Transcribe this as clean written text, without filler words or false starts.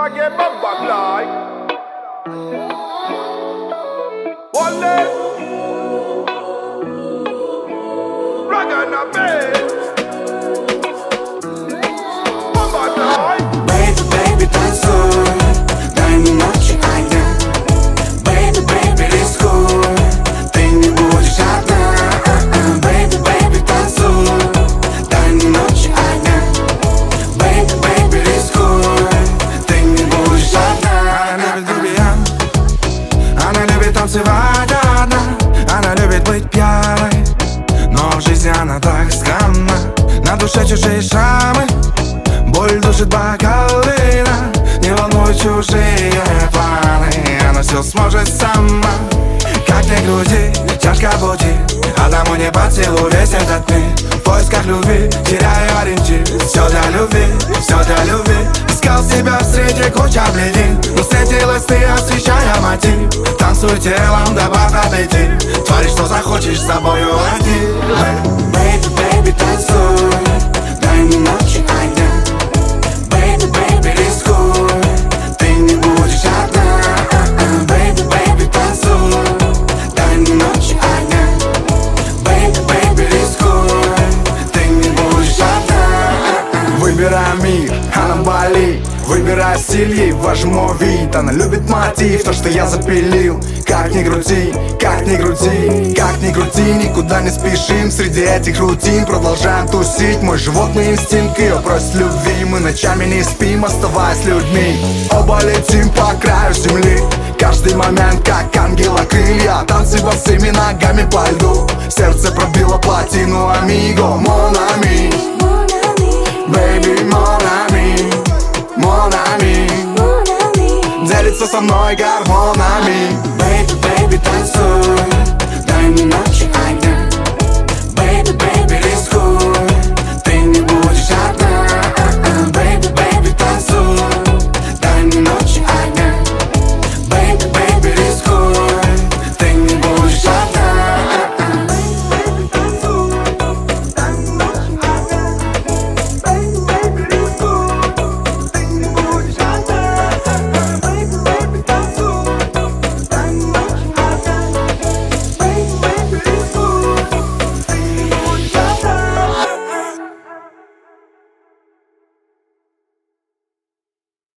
I get back like one leg, rock and a bass. Baby, baby, танцуй, дай мне ночи огня. Baby, baby, рискуй, ты не будешь одна. Baby, baby, танцуй, дай мне ночи огня. Baby, baby, рискуй, ты не будешь одна. Она любит грубиян, она любит танцевать одна. Она любит быть пьяной, но в жизни она так странна. На душе чужие шрамы, боль душит бокал вина. Не волнуй чужие планы, она все сможет сама. Как ни крути, тяжко пути, одному не под силу весь этот мир. В поисках любви, теряю ориентир. Все для любви, все для любви. Искал себя среди кучи бледин, но встретилась ты, освещая мотив. Танцуй телом, добавь аппетит. Твори, что захочешь, с собою один. Baby, baby, танцуй, дай мне ночи огня. Baby, baby, рискуй, ты не будешь одна. Baby, baby, танцуй, дай мне ночи огня. Baby, baby, рискуй, ты не будешь одна. Выбирай мир, она болит. Выбирай стиль, ей важен мой вид. Она любит мотив, то, что я запилил. Как ни крути, как ни крути, как ни крути, никуда не спешим. Среди этих рутин продолжаем тусить. Мой животный инстинкт ее просит любви. Мы ночами не спим, оставаясь людьми. Оба летим по краю земли. Каждый момент как ангела крылья. Танцы босыми ногами по льду. Сердце пробило плотину, амиго, mon ami. Baby, mon ami, mon ami. Делится со мной гормонами.